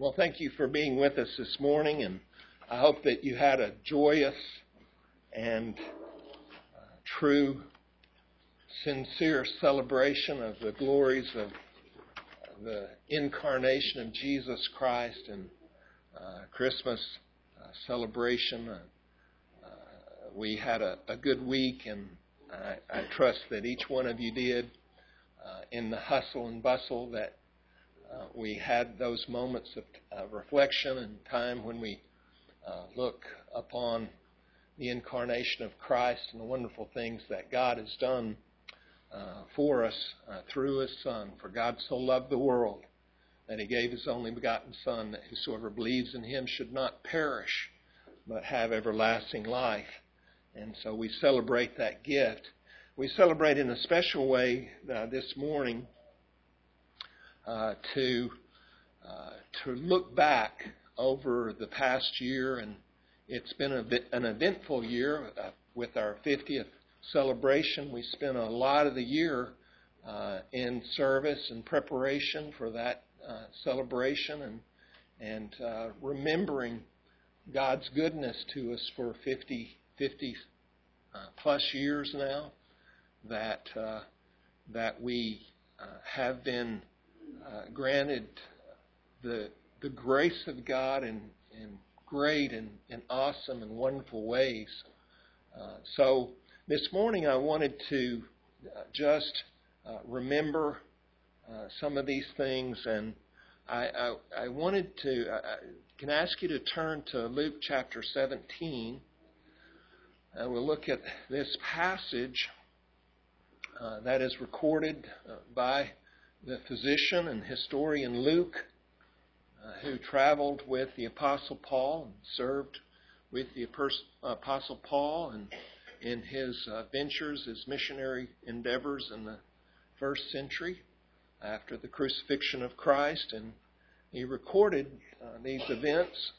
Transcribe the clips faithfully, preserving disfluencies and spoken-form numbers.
Well, thank you for being with us this morning, and I hope that you had a joyous and uh, true, sincere celebration of the glories of the incarnation of Jesus Christ and uh, Christmas uh, celebration. Uh, uh, we had a, a good week, and I, I trust that each one of you did uh, in the hustle and bustle that Uh, we had those moments of uh, reflection and time when we uh, look upon the incarnation of Christ and the wonderful things that God has done uh, for us uh, through His Son. For God so loved the world that He gave His only begotten Son, that whosoever believes in Him should not perish, but have everlasting life. And so we celebrate that gift. We celebrate in a special way uh, this morning Uh, to uh, to look back over the past year, and it's been a bit, an eventful year uh, with our fiftieth celebration. We spent a lot of the year uh, in service and preparation for that uh, celebration, and and uh, remembering God's goodness to us for fifty, fifty uh, plus years now. That uh, that we uh, have been Uh, granted the the grace of God in, in great and, and awesome and wonderful ways. Uh, so this morning I wanted to uh, just uh, remember uh, some of these things, and I, I, I wanted to I, I can ask you to turn to Luke chapter seventeen. And we'll look at this passage uh, that is recorded uh, by the physician and historian Luke, uh, who traveled with the Apostle Paul and served with the Apostle Paul and in his uh, ventures, his missionary endeavors in the first century after the crucifixion of Christ. And he recorded uh, these events.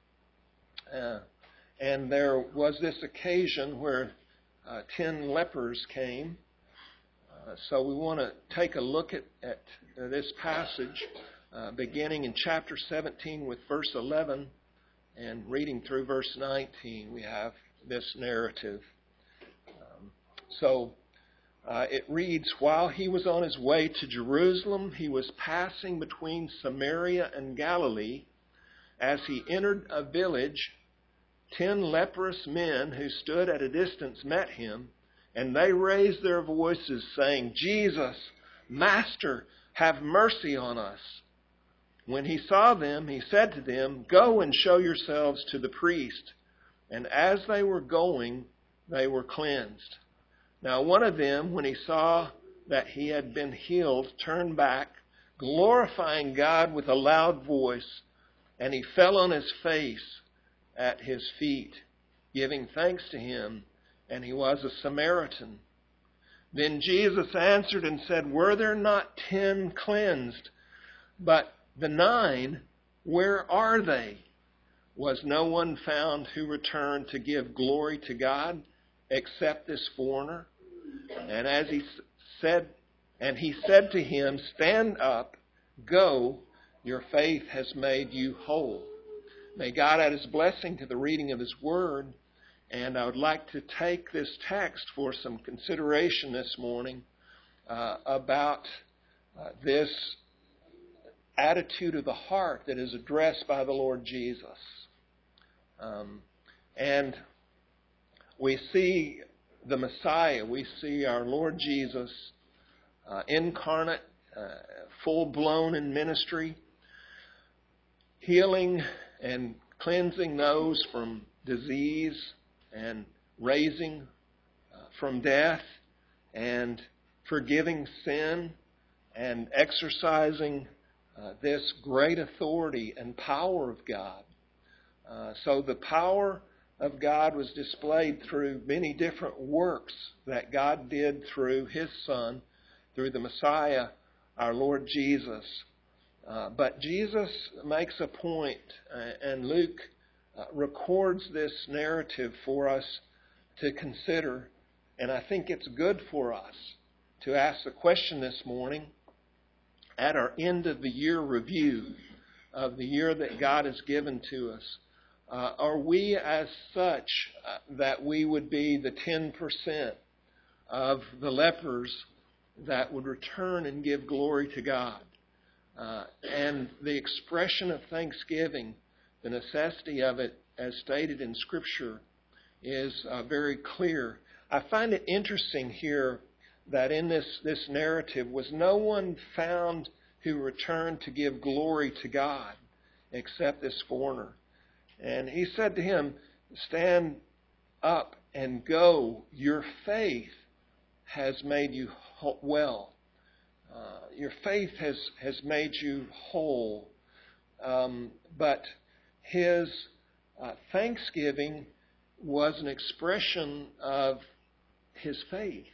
Uh, and there was this occasion where uh, ten lepers came. Uh, so we want to take a look at, at uh, this passage, uh, beginning in chapter seventeen with verse eleven and reading through verse nineteen. We have this narrative. Um, so uh, it reads, "While he was on his way to Jerusalem, he was passing between Samaria and Galilee. As he entered a village, ten leprous men who stood at a distance met him. And they raised their voices, saying, 'Jesus, Master, have mercy on us.' When he saw them, he said to them, 'Go and show yourselves to the priest.' And as they were going, they were cleansed. Now one of them, when he saw that he had been healed, turned back, glorifying God with a loud voice, and he fell on his face at his feet, giving thanks to him. And he was a Samaritan. Then Jesus answered and said, 'Were there not ten cleansed? But the nine, where are they? Was no one found who returned to give glory to God except this foreigner?' And as he said, and he said to him, 'Stand up, go, your faith has made you whole.'" May God add His blessing to the reading of His Word. And I would like to take this text for some consideration this morning uh, about uh, this attitude of the heart that is addressed by the Lord Jesus. Um, and we see the Messiah, we see our Lord Jesus uh, incarnate, uh, full-blown in ministry, healing and cleansing those from disease, and raising uh, from death, and forgiving sin, and exercising uh, this great authority and power of God. Uh, so the power of God was displayed through many different works that God did through His Son, through the Messiah, our Lord Jesus. Uh, but Jesus makes a point, uh, and Luke Uh, records this narrative for us to consider. And I think it's good for us to ask the question this morning at our end of the year review of the year that God has given to us, uh, are we as such uh, that we would be the ten percent of the lepers that would return and give glory to God? Uh, and the expression of thanksgiving, the necessity of it, as stated in Scripture, is uh, very clear. I find it interesting here that in this, this narrative was no one found who returned to give glory to God except this foreigner. And he said to him, "Stand up and go. Your faith has made you well. Uh, your faith has, has made you whole." Um, but his uh, thanksgiving was an expression of his faith.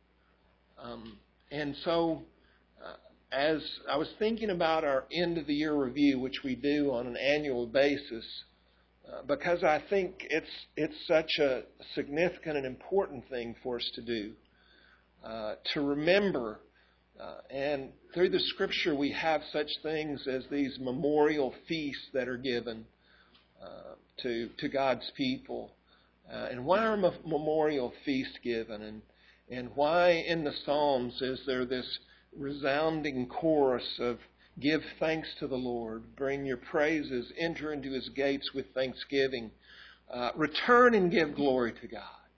Um, and so, uh, as I was thinking about our end of the year review, which we do on an annual basis, uh, because I think it's it's such a significant and important thing for us to do, uh, to remember. Uh, and through the Scripture, we have such things as these memorial feasts that are given uh, to to God's people. Uh, and why are m- memorial feasts given? And and why in the Psalms is there this resounding chorus of "Give thanks to the Lord, bring your praises, enter into His gates with thanksgiving, uh, return and give glory to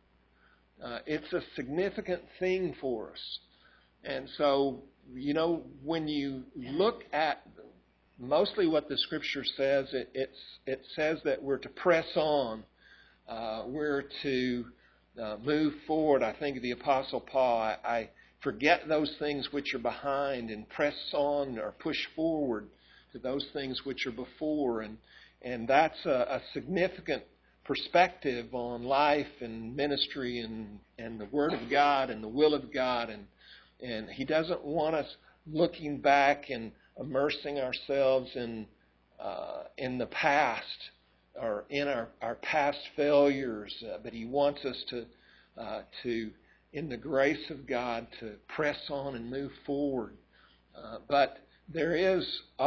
God"? Uh, it's a significant thing for us. And so, you know, when you look at mostly what the Scripture says, it, it's, it says that we're to press on. Uh, we're to uh, move forward. I think of the Apostle Paul. I, I forget those things which are behind and press on or push forward to those things which are before. And, and that's a, a significant perspective on life and ministry and, and the Word of God and the will of God. And And He doesn't want us looking back and immersing ourselves in uh, in the past or in our, our past failures, uh, but He wants us to uh, to, in the grace of God, to press on and move forward. Uh, but there is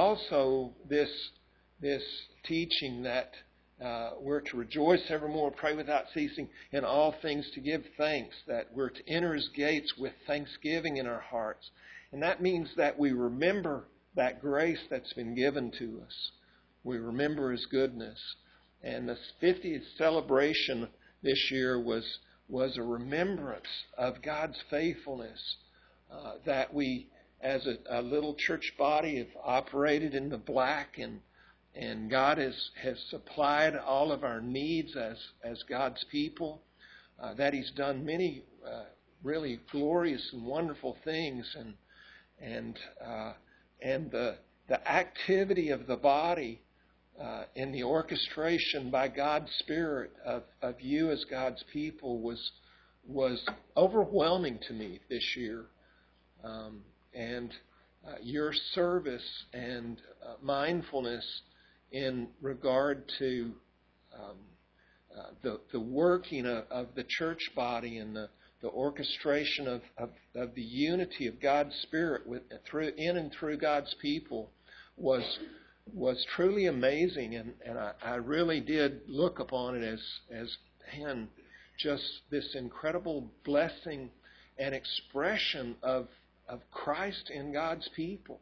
also this this teaching that Uh, we're to rejoice evermore, pray without ceasing, in all things to give thanks, that we're to enter His gates with thanksgiving in our hearts. And that means that we remember that grace that's been given to us. We remember His goodness. And the fiftieth celebration this year was, was a remembrance of God's faithfulness, uh, that we, as a, a little church body, have operated in the black, and And God has, has supplied all of our needs as, as God's people, uh, that He's done many uh, really glorious and wonderful things. And and uh, and the, the activity of the body uh, in the orchestration by God's Spirit of, of you as God's people was, was overwhelming to me this year. Um, and uh, your service and uh, mindfulness in regard to um, uh, the the working of, of the church body and the, the orchestration of, of, of the unity of God's Spirit with, through in and through God's people was was truly amazing, and, and I, I really did look upon it as as man, just this incredible blessing and expression of of Christ in God's people.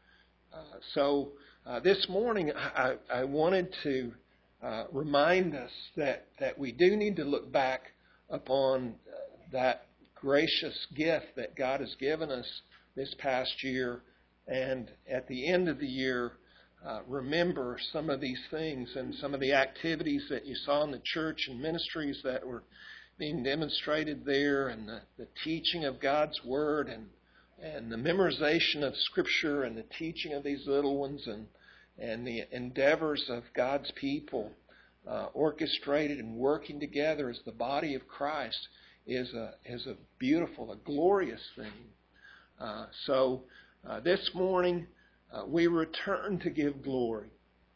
Uh, so uh, this morning I, I wanted to uh, remind us that, that we do need to look back upon uh, that gracious gift that God has given us this past year, and at the end of the year uh, remember some of these things and some of the activities that you saw in the church and ministries that were being demonstrated there, and the, the teaching of God's Word, and and the memorization of Scripture and the teaching of these little ones, and and the endeavors of God's people uh, orchestrated and working together as the body of Christ is a is a beautiful, a glorious thing. Uh, so uh, this morning uh, we return to give glory.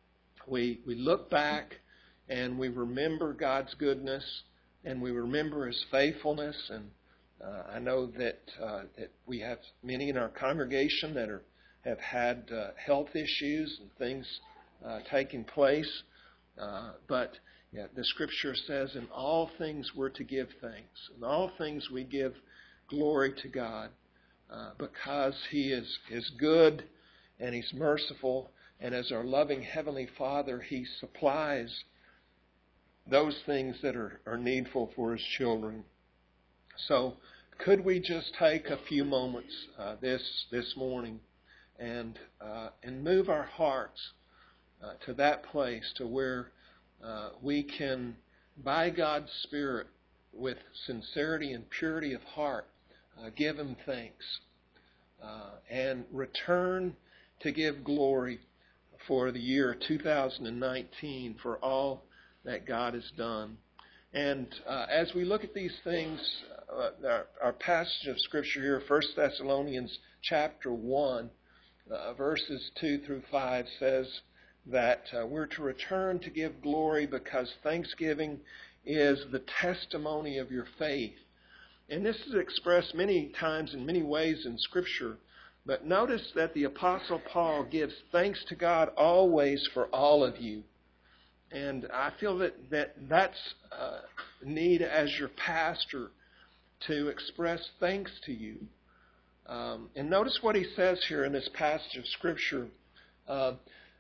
We we look back and we remember God's goodness, and we remember His faithfulness. And Uh, I know that uh, that we have many in our congregation that are have had uh, health issues and things uh, taking place. Uh, but yeah, the Scripture says, in all things we're to give thanks. In all things we give glory to God uh, because He is, is good and He's merciful. And as our loving Heavenly Father, He supplies those things that are, are needful for His children. So could we just take a few moments uh, this this morning and uh, and move our hearts uh, to that place to where uh, we can, by God's Spirit, with sincerity and purity of heart, uh, give Him thanks uh, and return to give glory for the year two thousand nineteen, for all that God has done. And uh, as we look at these things, uh, our, our passage of Scripture here, First Thessalonians chapter one, uh, verses two through five, says that uh, we're to return to give glory because thanksgiving is the testimony of your faith. And this is expressed many times in many ways in Scripture. But notice that the Apostle Paul gives thanks to God always for all of you. And I feel that, that that's a need as your pastor to express thanks to you. Um, and notice what he says here in this passage of Scripture. Uh,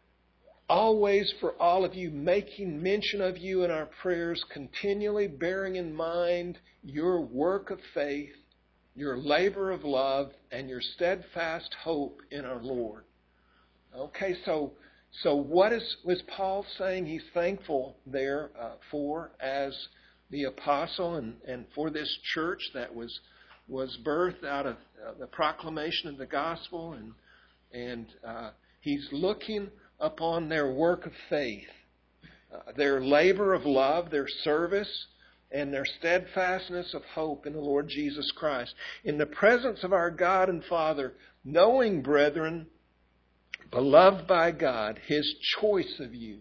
Always for all of you, making mention of you in our prayers, continually bearing in mind your work of faith, your labor of love, and your steadfast hope in our Lord. Okay, so so what is was Paul saying he's thankful there uh, for as the apostle and, and for this church that was was birthed out of uh, the proclamation of the gospel, and and uh, he's looking upon their work of faith, uh, their labor of love, their service, and their steadfastness of hope in the Lord Jesus Christ. In the presence of our God and Father, knowing, brethren, beloved by God, His choice of you,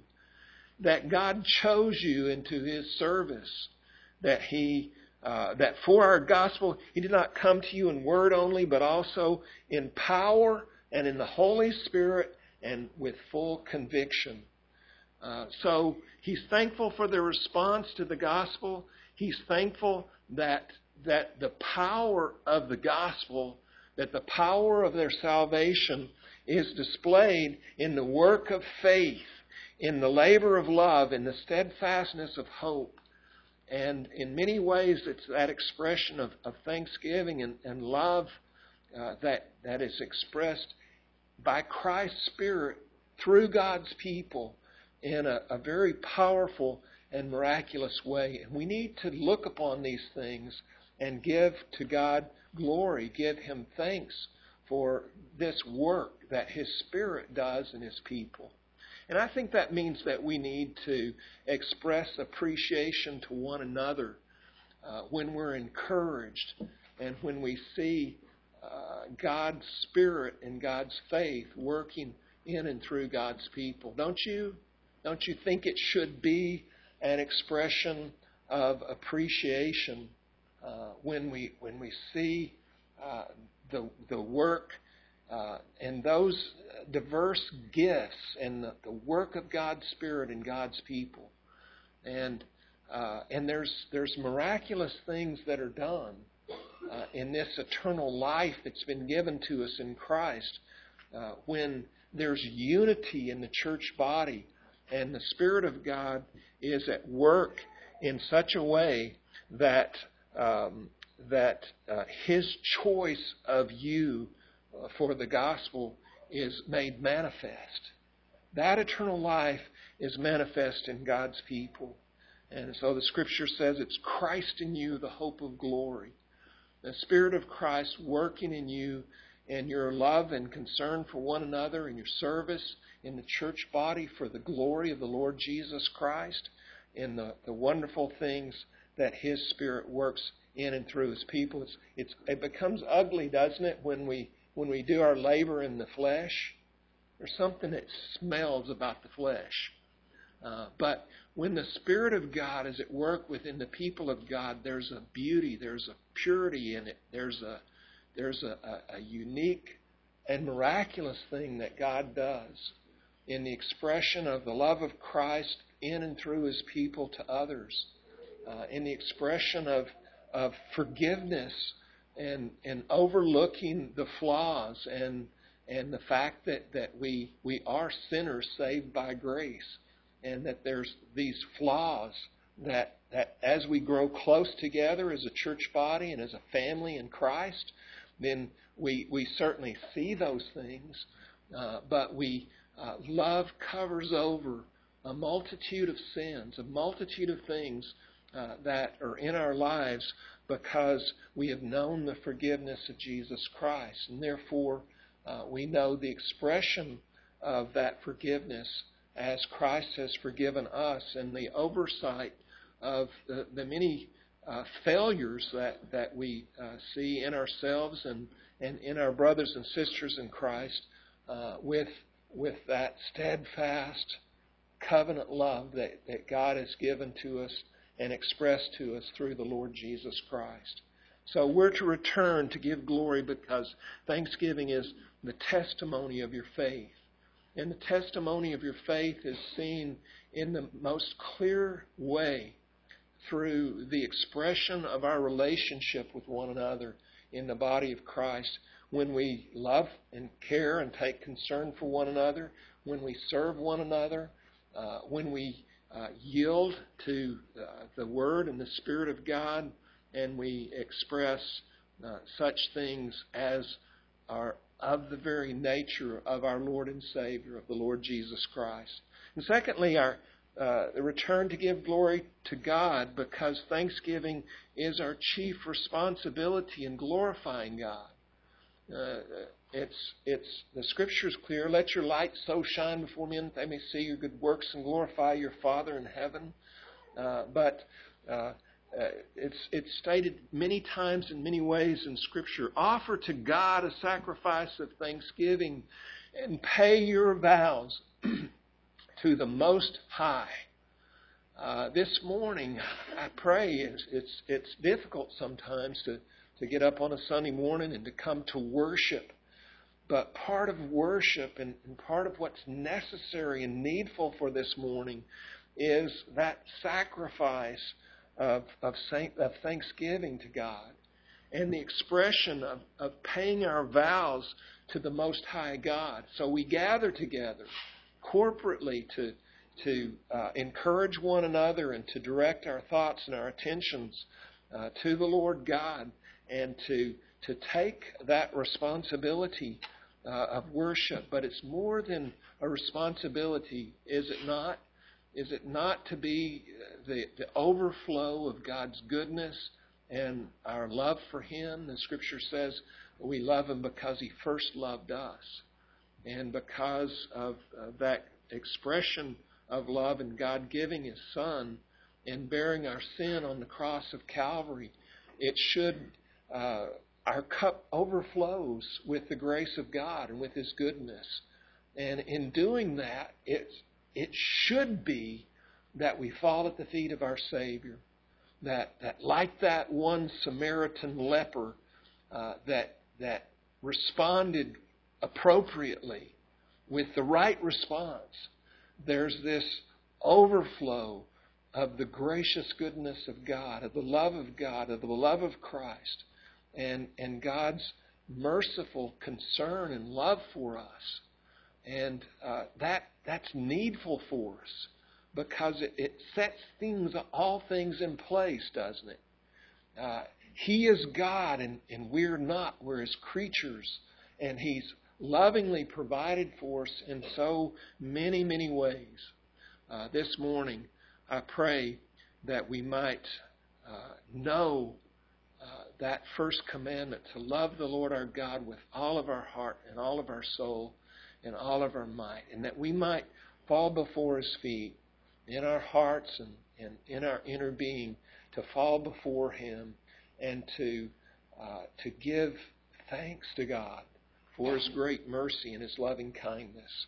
that God chose you into His service, that He, uh, that for our gospel, He did not come to you in word only, but also in power and in the Holy Spirit and with full conviction. Uh, so he's thankful for their response to the gospel. He's thankful that that the power of the gospel, that the power of their salvation is displayed in the work of faith, in the labor of love, in the steadfastness of hope. And in many ways, it's that expression of, of thanksgiving and, and love uh, that that is expressed by Christ's Spirit through God's people in a, a very powerful and miraculous way. And we need to look upon these things and give to God glory, give Him thanks for this work that His Spirit does in His people. And I think that means that we need to express appreciation to one another uh, when we're encouraged and when we see Uh, God's Spirit and God's faith working in and through God's people. Don't you? Don't you think it should be an expression of appreciation uh, when we when we see uh, the the work uh, and those diverse gifts and the, the work of God's Spirit and God's people, and uh, and there's there's miraculous things that are done Uh, in this eternal life that's been given to us in Christ, uh, when there's unity in the church body and the Spirit of God is at work in such a way that um, that uh, His choice of you uh, for the gospel is made manifest. That eternal life is manifest in God's people. And so the Scripture says it's Christ in you, the hope of glory. The Spirit of Christ working in you in your love and concern for one another, in your service in the church body for the glory of the Lord Jesus Christ, in the, the wonderful things that His Spirit works in and through His people. It's, it's, it becomes ugly, doesn't it, when we when we do our labor in the flesh? There's something that smells about the flesh. Uh, but when the Spirit of God is at work within the people of God, there's a beauty, there's a purity in it, there's a there's a, a, a unique and miraculous thing that God does in the expression of the love of Christ in and through His people to others, uh, in the expression of, of forgiveness and, and overlooking the flaws and and the fact that, that we, we are sinners saved by grace, and that there's these flaws that, that as we grow close together as a church body and as a family in Christ, then we, we certainly see those things, uh, but we uh, love covers over a multitude of sins, a multitude of things uh, that are in our lives because we have known the forgiveness of Jesus Christ, and therefore Uh, we know the expression of that forgiveness as Christ has forgiven us, and the oversight of the, the many uh, failures that, that we uh, see in ourselves and, and in our brothers and sisters in Christ uh, with, with that steadfast covenant love that, that God has given to us and expressed to us through the Lord Jesus Christ. So we're to return to give glory because thanksgiving is the testimony of your faith. And the testimony of your faith is seen in the most clear way through the expression of our relationship with one another in the body of Christ when we love and care and take concern for one another, when we serve one another, uh, when we uh, yield to uh, the Word and the Spirit of God, and we express uh, such things as are of the very nature of our Lord and Savior, of the Lord Jesus Christ. And secondly, our uh, the return to give glory to God, because thanksgiving is our chief responsibility in glorifying God. Uh, it's it's the Scripture is clear. Let your light so shine before men that they may see your good works and glorify your Father in heaven. Uh, but uh, Uh, it's, it's stated many times in many ways in Scripture. Offer to God a sacrifice of thanksgiving and pay your vows to the Most High. Uh, this morning, I pray it's, it's, it's difficult sometimes to, to get up on a Sunday morning and to come to worship. But part of worship and, and part of what's necessary and needful for this morning is that sacrifice Of, of, of thanksgiving to God and the expression of, of paying our vows to the Most High God. So we gather together corporately to, to uh, encourage one another and to direct our thoughts and our attentions uh, to the Lord God, and to, to take that responsibility uh, of worship. But it's more than a responsibility, is it not? Is it not to be the, the overflow of God's goodness and our love for Him? The Scripture says we love Him because He first loved us. And because of uh, that expression of love and God giving His Son and bearing our sin on the cross of Calvary, it should, uh, our cup overflows with the grace of God and with His goodness. And in doing that, it's It should be that we fall at the feet of our Savior, that, that like that one Samaritan leper uh, that, that responded appropriately with the right response, there's this overflow of the gracious goodness of God, of the love of God, of the love of Christ, and, and God's merciful concern and love for us. And uh, that that's needful for us because it, it sets things, all things in place, doesn't it? Uh, he is God and, and we're not. We're His creatures. And He's lovingly provided for us in so many, many ways. Uh, this morning, I pray that we might uh, know uh, that first commandment, to love the Lord our God with all of our heart and all of our soul and all of our might, and that we might fall before His feet in our hearts and, and in our inner being, to fall before Him and to uh, to give thanks to God for His great mercy and His loving kindness.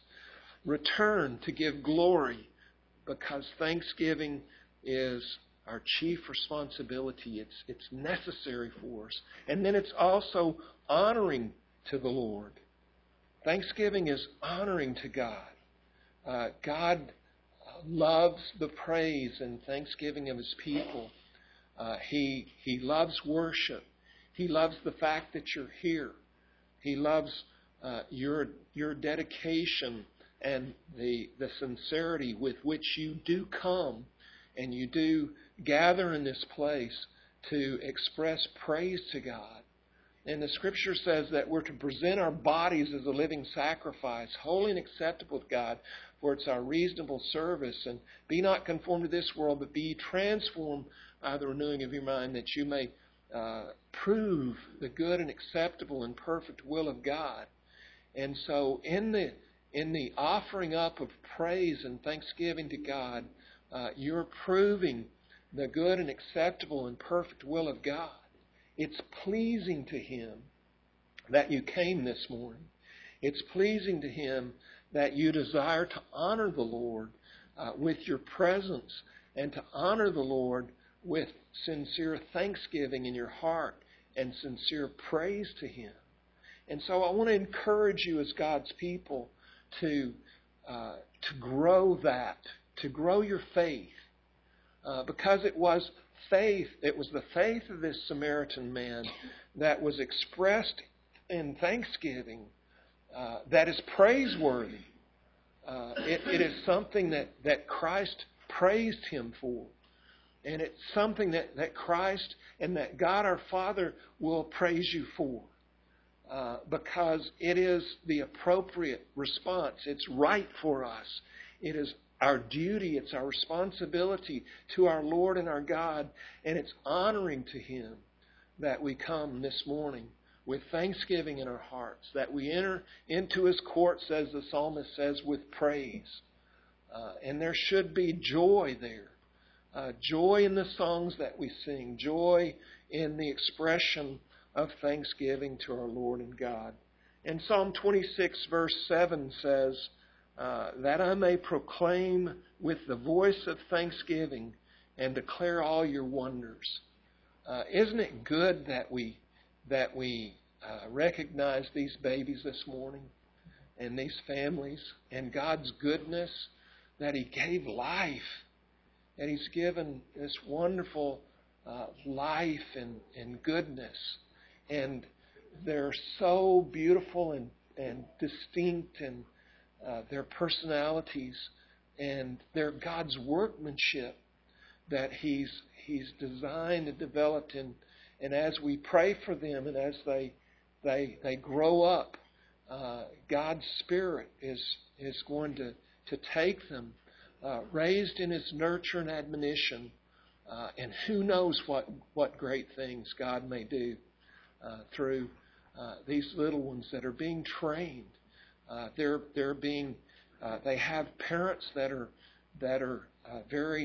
Return to give glory, because thanksgiving is our chief responsibility. It's it's necessary for us. And then it's also honoring to the Lord. Thanksgiving is honoring to God. Uh, God loves the praise and thanksgiving of His people. Uh, he He loves worship. He loves the fact that you're here. He loves uh, your your dedication and the the sincerity with which you do come and you do gather in this place to express praise to God. And the Scripture says that we're to present our bodies as a living sacrifice, holy and acceptable to God, for it's our reasonable service. And be not conformed to this world, but be transformed by the renewing of your mind, that you may uh, prove the good and acceptable and perfect will of God. And so in the in the offering up of praise and thanksgiving to God, uh, you're proving the good and acceptable and perfect will of God. It's pleasing to Him that you came this morning. It's pleasing to Him that you desire to honor the Lord uh, with your presence and to honor the Lord with sincere thanksgiving in your heart and sincere praise to Him. And so I want to encourage you as God's people to uh, to grow that, to grow your faith, uh, because it was faith, it was the faith of this Samaritan man that was expressed in thanksgiving uh, that is praiseworthy. Uh, it, it is something that, that Christ praised him for. And it's something that, that Christ and that God our Father will praise you for. Uh, because it is the appropriate response. It's right for us. It is our duty. It's our responsibility to our Lord and our God. And it's honoring to Him that we come this morning with thanksgiving in our hearts, that we enter into His courts, as the psalmist says, with praise. Uh, and there should be joy there. Uh, joy in the songs that we sing. Joy in the expression of thanksgiving to our Lord and God. And Psalm twenty-six verse seven says, uh, that I may proclaim with the voice of thanksgiving and declare all your wonders. Uh, isn't it good that we that we uh, recognize these babies this morning and these families and God's goodness, that He gave life, that He's given this wonderful uh, life and, and goodness. And they're so beautiful and, and distinct, and uh, their personalities, and they're God's workmanship that He's He's designed and developed. And, and as we pray for them and as they they they grow up, uh, God's Spirit is is going to, to take them, uh, raised in His nurture and admonition, uh, and who knows what, what great things God may do Uh, through uh, these little ones that are being trained. Uh, they're they're being uh, they have parents that are that are uh, very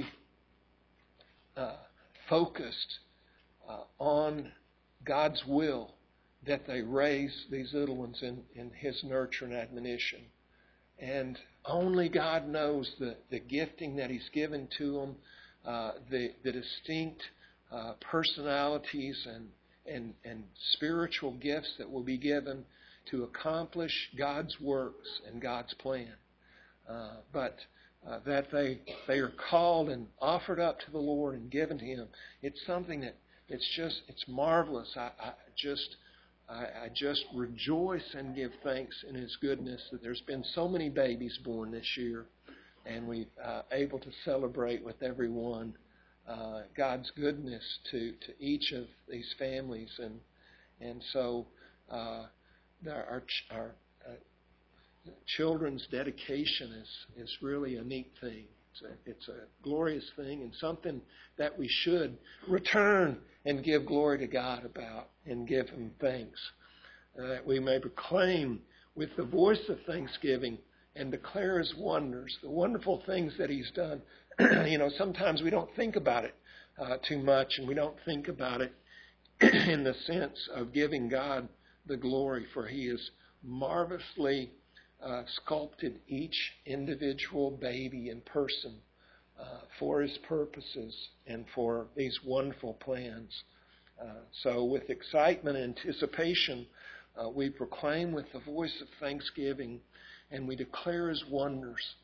uh, focused uh, on God's will, that they raise these little ones in, in His nurture and admonition. And only God knows the, the gifting that He's given to them, uh, the the distinct uh, personalities and And, and spiritual gifts that will be given to accomplish God's works and God's plan. Uh, but uh, that they they are called and offered up to the Lord and given to Him. It's something that it's just it's marvelous. I, I just I, I just rejoice and give thanks in His goodness that there's been so many babies born this year, and we're uh, able to celebrate with everyone Uh, God's goodness to, to each of these families. And and so uh, our, our uh, children's dedication is, is really a neat thing. It's a, it's a glorious thing, and something that we should return and give glory to God about and give Him thanks. Uh, that we may proclaim with the voice of thanksgiving and declare His wonders, the wonderful things that He's done. You know, sometimes we don't think about it uh, too much, and we don't think about it in the sense of giving God the glory, for He has marvelously uh, sculpted each individual baby and person uh, for His purposes and for these wonderful plans. Uh, so with excitement and anticipation, uh, we proclaim with the voice of thanksgiving, and we declare His wonders.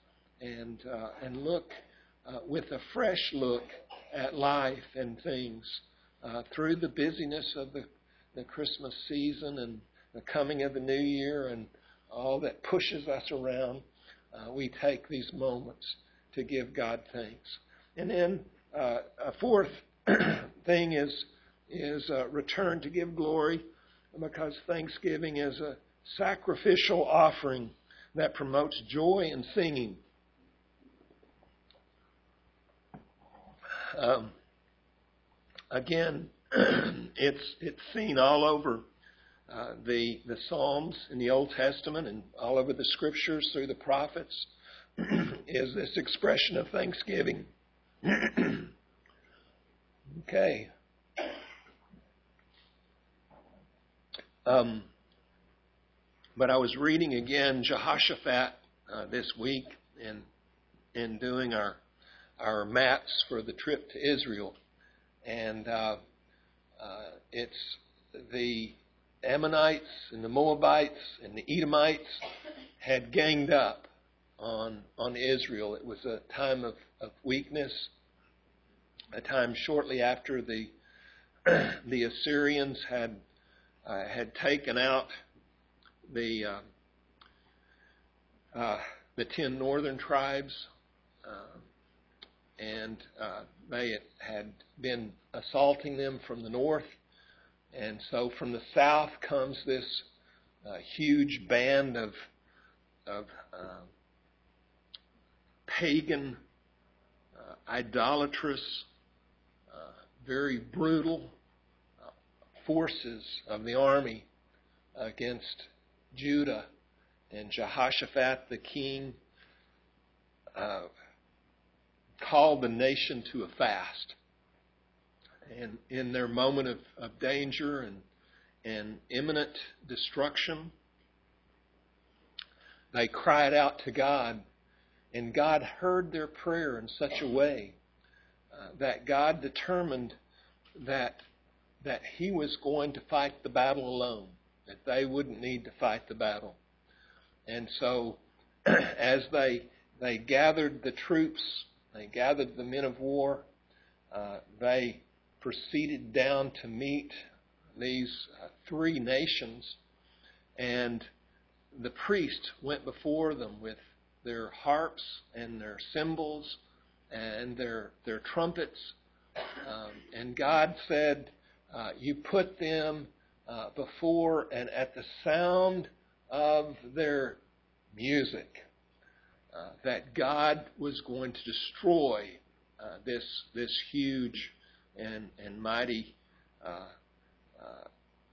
and uh, and look uh, with a fresh look at life and things uh, through the busyness of the, the Christmas season and the coming of the new year and all that pushes us around. Uh, we take these moments to give God thanks. And then uh, a fourth thing is is uh, return to give glory, because Thanksgiving is a sacrificial offering that promotes joy and singing. Um, again, it's it's seen all over uh, the the Psalms in the Old Testament and all over the Scriptures through the prophets. Is this expression of thanksgiving? Okay. Um, but I was reading again Jehoshaphat uh, this week in in doing our our maps for the trip to Israel, and uh, uh, it's the Ammonites and the Moabites and the Edomites had ganged up on on Israel. It was a time of, of weakness, a time shortly after the the Assyrians had uh, had taken out the uh, uh, the ten northern tribes, uh, and uh, they had been assaulting them from the north, and so from the south comes this uh, huge band of of uh, pagan, uh, idolatrous, uh, very brutal uh, forces of the army against Judah. And Jehoshaphat, the king, uh, called the nation to a fast. And in their moment of, of danger and, and imminent destruction, they cried out to God. And God heard their prayer in such a way uh, that God determined that that He was going to fight the battle alone, that they wouldn't need to fight the battle. And so, as they they gathered the troops, they gathered the men of war, uh, they proceeded down to meet these uh, three nations, and the priest went before them with their harps and their cymbals and their their trumpets, um, and God said, uh, "You put them uh, before, and at the sound of their music, uh, that God was going to destroy uh, this this huge and and mighty uh, uh,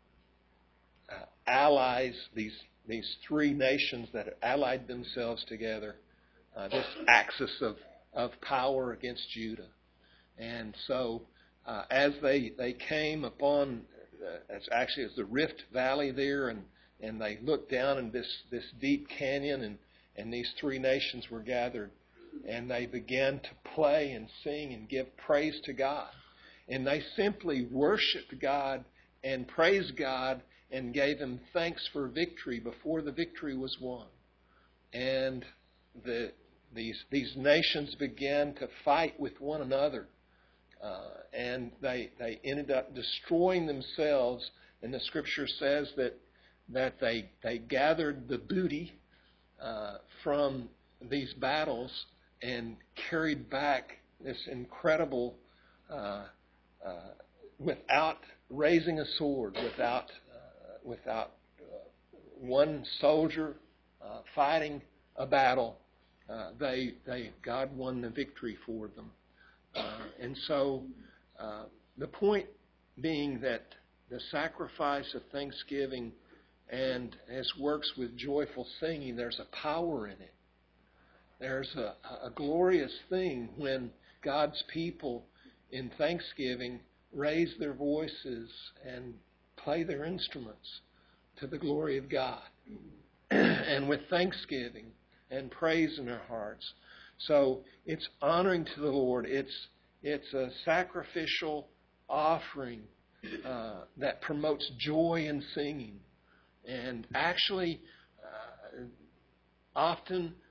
uh, allies, these." These three nations that have allied themselves together, uh, this axis of, of power against Judah. And so uh, as they, they came upon, uh, as actually as the Rift Valley there, and, and they looked down in this, this deep canyon, and, and these three nations were gathered, and they began to play and sing and give praise to God. And they simply worshiped God and praised God and gave Him thanks for victory before the victory was won. And the, these these nations began to fight with one another, uh, and they they ended up destroying themselves. And the Scripture says that that they they gathered the booty uh, from these battles and carried back this incredible, uh, uh, without raising a sword, without without uh, one soldier uh, fighting a battle, uh, they they God won the victory for them. Uh, and so uh, the point being that the sacrifice of thanksgiving, and as works with joyful singing, there's a power in it. There's a, a glorious thing when God's people in thanksgiving raise their voices and play their instruments to the glory of God, and with thanksgiving and praise in their hearts. So it's honoring to the Lord. It's it's a sacrificial offering uh, that promotes joy in singing, and actually, uh, often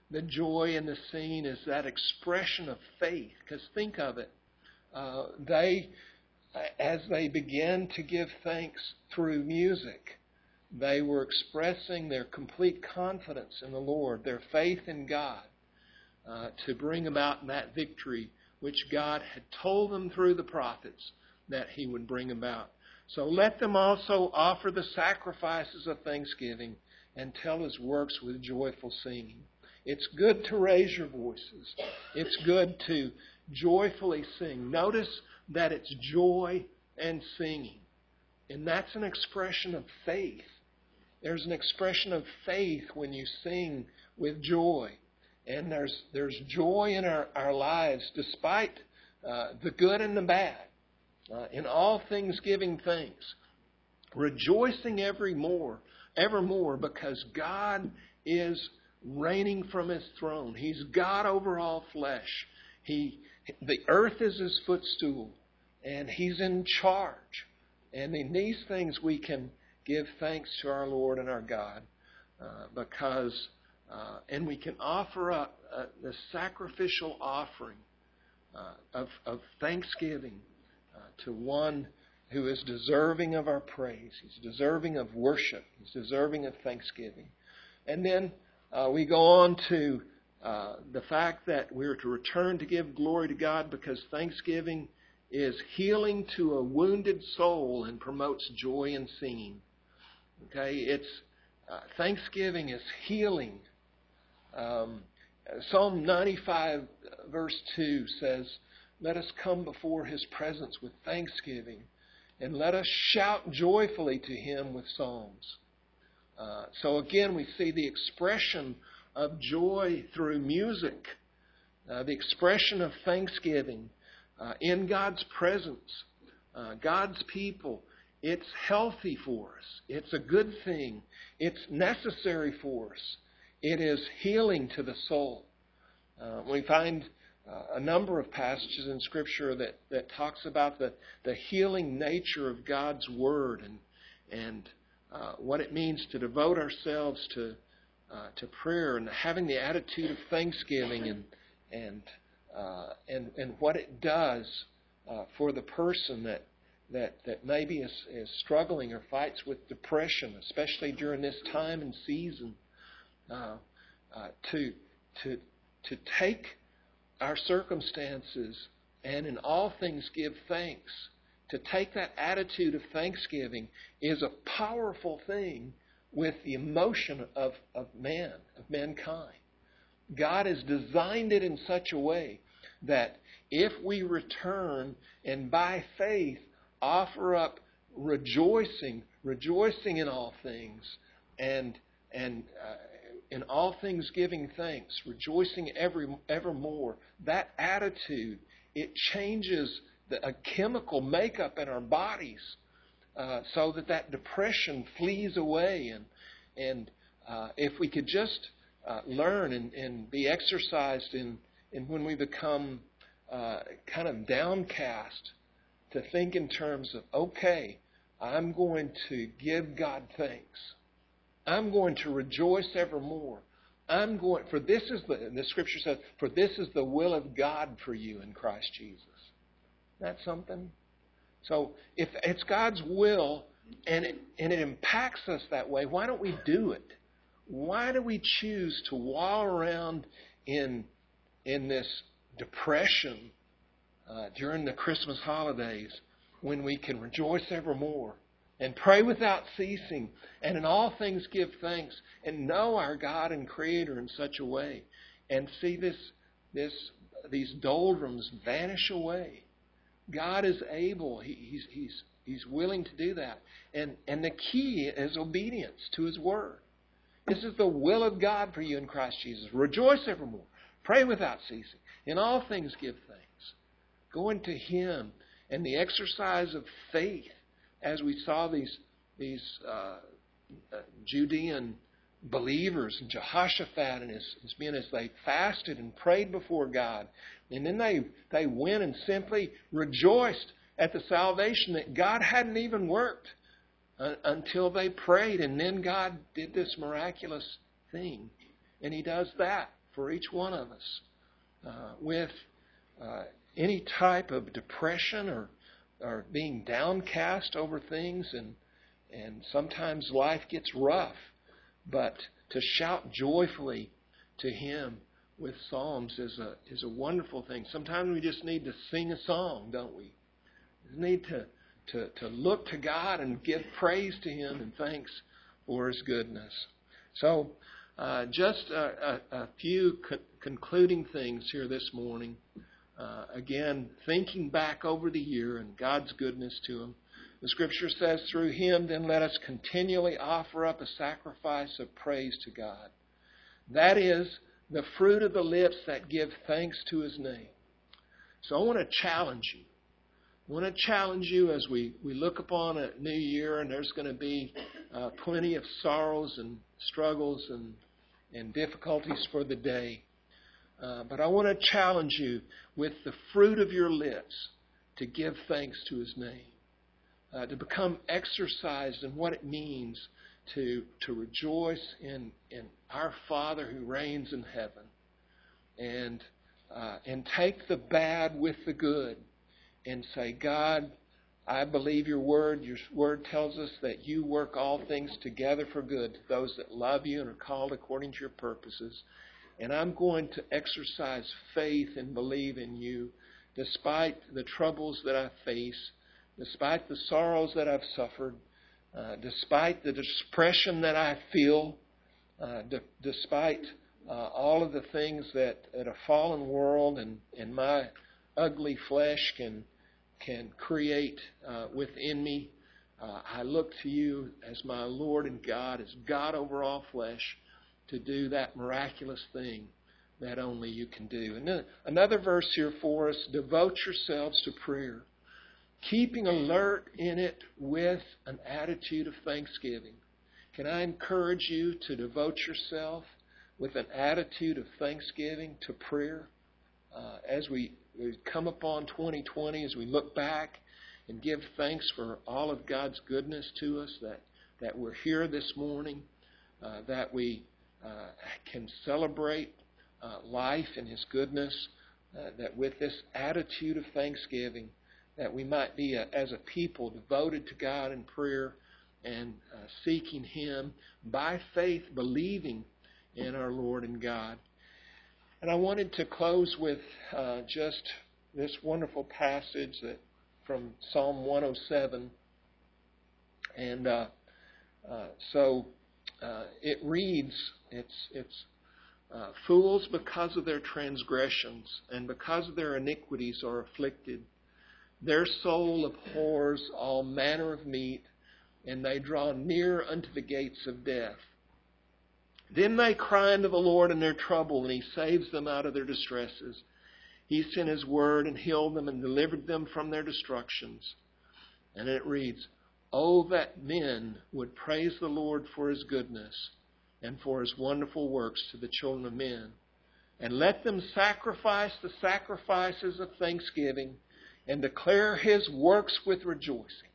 the joy in the scene is that expression of faith. Because think of it. Uh, they, as they began to give thanks through music, they were expressing their complete confidence in the Lord, their faith in God, uh, to bring about that victory which God had told them through the prophets that He would bring about. So let them also offer the sacrifices of thanksgiving and tell His works with joyful singing. It's good to raise your voices. It's good to joyfully sing. Notice that it's joy and singing. And that's an expression of faith. There's an expression of faith when you sing with joy. And there's there's joy in our, our lives despite uh, the good and the bad. Uh, in all things giving thanks. Rejoicing evermore, evermore because God is reigning from His throne. He's God over all flesh. He, the earth is His footstool, and He's in charge. And in these things we can give thanks to our Lord and our God uh, because, uh, and we can offer up uh, the sacrificial offering uh, of, of thanksgiving uh, to one who is deserving of our praise. He's deserving of worship. He's deserving of thanksgiving. And then uh, we go on to uh, the fact that we're to return to give glory to God because thanksgiving is healing to a wounded soul and promotes joy and singing. Okay, it's uh, thanksgiving is healing. Um, Psalm ninety-five verse two says, "Let us come before His presence with thanksgiving, and let us shout joyfully to Him with psalms." Uh, so again, we see the expression of joy through music, uh, the expression of thanksgiving uh, in God's presence, uh, God's people. It's healthy for us. It's a good thing. It's necessary for us. It is healing to the soul. Uh, we find uh, a number of passages in Scripture that, that talks about the, the healing nature of God's Word and and uh, what it means to devote ourselves to uh, to prayer and having the attitude of thanksgiving and and uh, and and what it does uh, for the person that that that maybe is, is struggling or fights with depression, especially during this time and season. Uh, uh, to to to take our circumstances and in all things give thanks. To take that attitude of thanksgiving is a powerful thing with the emotion of, of man, of mankind. God has designed it in such a way that if we return and by faith offer up rejoicing, rejoicing in all things, and and uh, in all things giving thanks, rejoicing every evermore, that attitude, it changes the, a chemical makeup in our bodies uh, so that that depression flees away. And and uh, if we could just uh, learn and, and be exercised in, in when we become uh, kind of downcast, to think in terms of, okay, I'm going to give God thanks. I'm going to rejoice evermore. I'm going, for this is the, the Scripture says, for this is the will of God for you in Christ Jesus. That's something. So if it's God's will and it, and it impacts us that way, why don't we do it? Why do we choose to wallow around in in this depression uh, during the Christmas holidays when we can rejoice evermore? And pray without ceasing, and in all things give thanks, and know our God and Creator in such a way, and see this, this, these doldrums vanish away. God is able; he, He's He's He's willing to do that, and and the key is obedience to His Word. This is the will of God for you in Christ Jesus. Rejoice evermore, pray without ceasing, in all things give thanks. Going to Him and the exercise of faith. As we saw these these uh, uh, Judean believers, and Jehoshaphat and his, his men, as they fasted and prayed before God, and then they they went and simply rejoiced at the salvation that God hadn't even worked uh, until they prayed, and then God did this miraculous thing, and He does that for each one of us uh, with uh, any type of depression or, or being downcast over things, and and sometimes life gets rough, but to shout joyfully to Him with psalms is a is a wonderful thing. Sometimes we just need to sing a song, don't we? We need to, to, to look to God and give praise to Him and thanks for His goodness. So uh, just a, a, a few co- concluding things here this morning. Uh, again, thinking back over the year and God's goodness to Him. The Scripture says, through Him then let us continually offer up a sacrifice of praise to God. That is the fruit of the lips that give thanks to His name. So I want to challenge you. I want to challenge you as we, we look upon a new year, and there's going to be uh, plenty of sorrows and struggles and, and difficulties for the day. Uh, but I want to challenge you with the fruit of your lips to give thanks to His name. Uh, to become exercised in what it means to to rejoice in, in our Father who reigns in heaven, and uh, and take the bad with the good, and say, God, I believe your word. Your word tells us that you work all things together for good to those that love you and are called according to your purposes. And I'm going to exercise faith and believe in you despite the troubles that I face, despite the sorrows that I've suffered, uh, despite the depression that I feel, uh, d- despite uh, all of the things that, that a fallen world and, and my ugly flesh can can create uh, within me, uh, I look to you as my Lord and God, as God over all flesh, to do that miraculous thing that only you can do. And then another verse here for us, devote yourselves to prayer, keeping alert in it with an attitude of thanksgiving. Can I encourage you to devote yourself with an attitude of thanksgiving to prayer uh, as we, we come upon twenty twenty, as we look back and give thanks for all of God's goodness to us, that, that we're here this morning, uh, that we uh, can celebrate uh, life and His goodness, uh, that with this attitude of thanksgiving, that we might be, a, as a people, devoted to God in prayer and uh, seeking Him by faith, believing in our Lord and God. And I wanted to close with uh, just this wonderful passage that from Psalm one oh seven. And uh, uh, so uh, it reads, it's, it's uh, fools because of their transgressions and because of their iniquities are afflicted. Their soul abhors all manner of meat, and they draw near unto the gates of death. Then they cry unto the Lord in their trouble, and He saves them out of their distresses. He sent His word and healed them and delivered them from their destructions. And it reads, Oh, that men would praise the Lord for His goodness and for His wonderful works to the children of men. And let them sacrifice the sacrifices of thanksgiving and declare His works with rejoicing.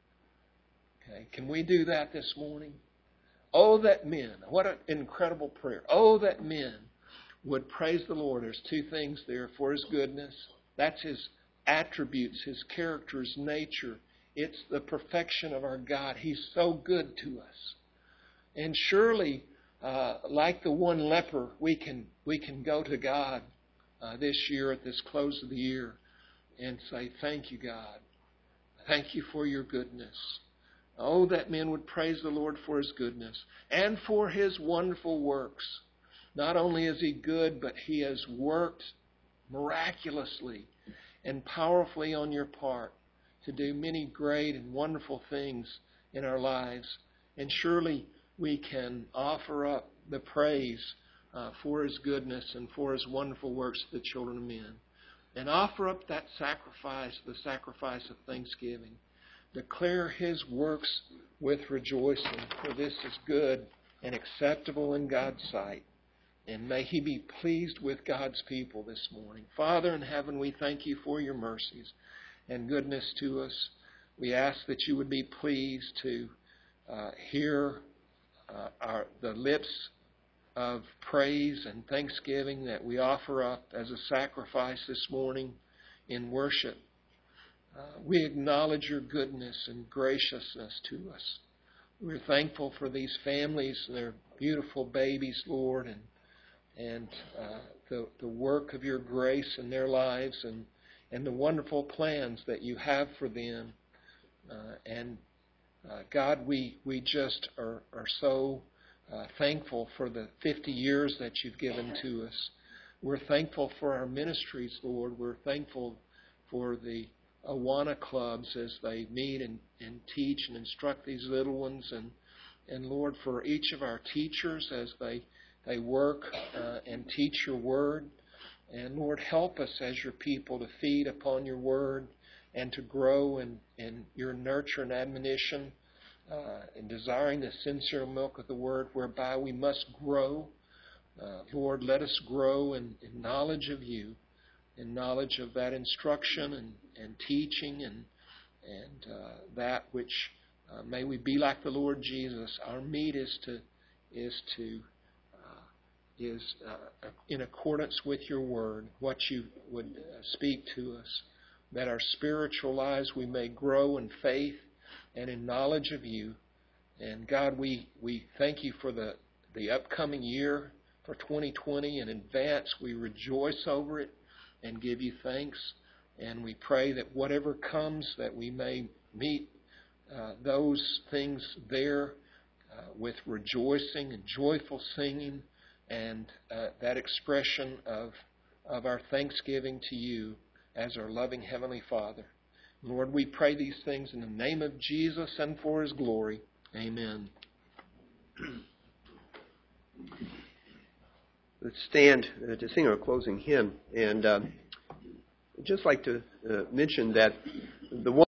Okay, can we do that this morning? Oh, that men, what an incredible prayer. Oh, that men would praise the Lord. There's two things there. For His goodness, that's His attributes, His character, His nature. It's the perfection of our God. He's so good to us. And surely, uh, like the one leper, we can we can go to God uh, this year at this close of the year and say, thank you, God. Thank you for your goodness. Oh, that men would praise the Lord for His goodness and for His wonderful works. Not only is He good, but He has worked miraculously and powerfully on your part to do many great and wonderful things in our lives. And surely we can offer up the praise uh, for His goodness and for His wonderful works to the children of men. And offer up that sacrifice, the sacrifice of thanksgiving. Declare His works with rejoicing, for this is good and acceptable in God's sight. And may He be pleased with God's people this morning. Father in heaven, we thank You for Your mercies and goodness to us. We ask that You would be pleased to uh, hear uh, our, the lips of praise and thanksgiving that we offer up as a sacrifice this morning in worship. Uh, we acknowledge your goodness and graciousness to us. We're thankful for these families, their beautiful babies, Lord, and and uh, the the work of your grace in their lives, and, and the wonderful plans that you have for them. Uh, and uh, God, we we just are, are so uh, thankful for the fifty years that you've given to us. We're thankful for our ministries, Lord. We're thankful for the Awana clubs as they meet and, and teach and instruct these little ones. And, and Lord, for each of our teachers as they, they work uh, and teach your word. And Lord, help us as your people to feed upon your word and to grow in, in your nurture and admonition, uh, and desiring the sincere milk of the word whereby we must grow. Uh, Lord, let us grow in, in knowledge of you, in knowledge of that instruction and, and teaching and and uh, that which uh, may we be like the Lord Jesus. Our meat is to is to uh, is uh, in accordance with your word, what you would uh, speak to us, that our spiritual lives we may grow in faith and in knowledge of you. And God, we we thank you for the the upcoming year, for twenty twenty in advance. We rejoice over it and give you thanks. And we pray that whatever comes, that we may meet uh, those things there uh, with rejoicing and joyful singing and uh, that expression of, of our thanksgiving to you as our loving Heavenly Father. Lord, we pray these things in the name of Jesus and for His glory. Amen. Let's stand uh, to sing our closing hymn. And uh, I'd just like to uh, mention that the one